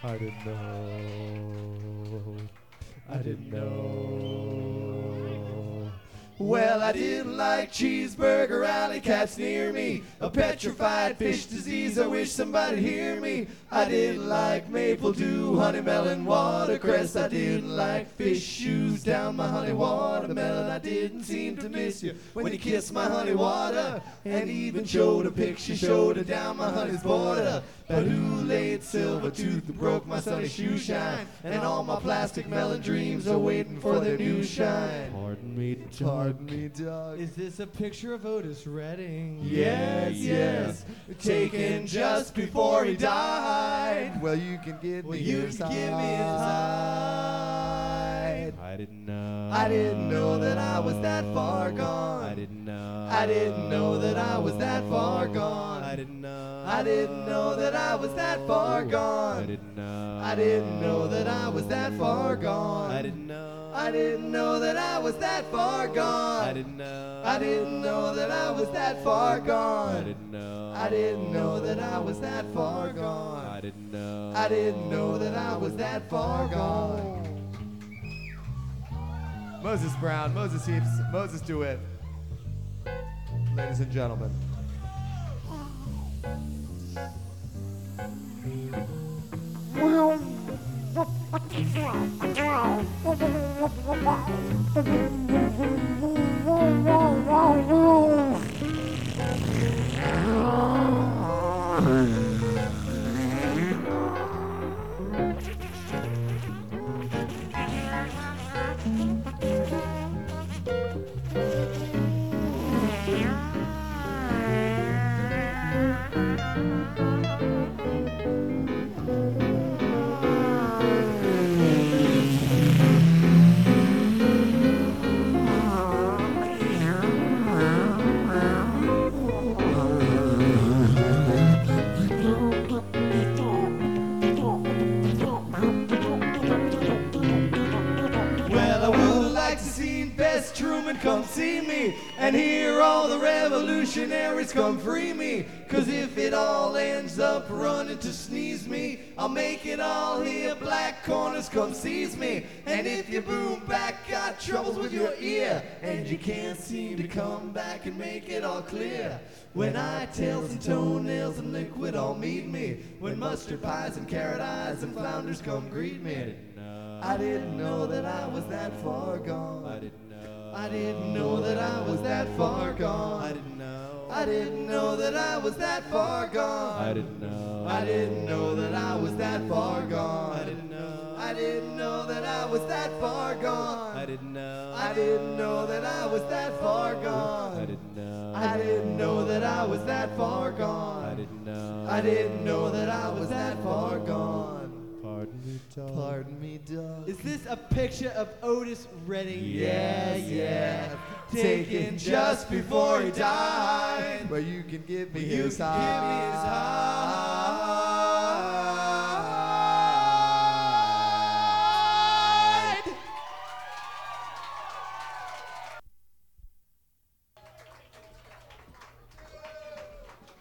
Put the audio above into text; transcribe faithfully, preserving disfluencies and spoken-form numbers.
I didn't know. I didn't know. Well, I didn't like cheeseburger alley cats near me, a petrified fish disease, I wish somebody'd hear me. I didn't like maple dew, honey melon, watercress. I didn't like fish shoes down my honey watermelon. I didn't seem to miss you when you kissed my honey water, and even showed a picture, showed her down my honey's border. But who laid silver tooth that broke my sunny shoe shine, and all my plastic melon dreams are waiting for their new shine. Pardon me, Pardon me, dog. Is this a picture of Otis Redding? Yes, yes, taken just before he died. Well, you can give Well, me you his can give me his hide. I didn't know. I didn't know that I was that far gone. I didn't know. I didn't know that I was that far gone. I didn't know. I didn't know that I was that far I gone. didn't know. I didn't know that I was that far gone. I didn't know. I didn't know that I was that far gone. I didn't know. I didn't know that I was that far gone. I didn't know. I didn't know that I was that far gone. I didn't know. I didn't know that I was that far gone. Moses Brown, Moses Heaps, Moses DeWitt. Ladies and gentlemen. Truman, come see me, and hear all the revolutionaries come free me. Cause if it all ends up running to sneeze me, I'll make it all here, black corners come seize me. And if you boom back, got troubles with your ear, and you can't seem to come back and make it all clear, when I tails and toenails and liquid all meet me, when mustard pies and carrot eyes and flounders come greet me, I didn't know that I was that far gone. I didn't know. I didn't know that I was that far gone. I didn't know. I didn't know that I was that far gone. I didn't know. I didn't know that I was that far gone. I didn't know. I didn't know that I was that far gone. I didn't know. I didn't know that I was that far gone. I didn't know. I didn't know that I was that far gone. I didn't know. I didn't know that I was that far gone. Pardon me, dog. Pardon me, dog. Is this a picture of Otis Redding? Yeah, yeah, taken just before he died. Well, you can give me You his can give me his high. high.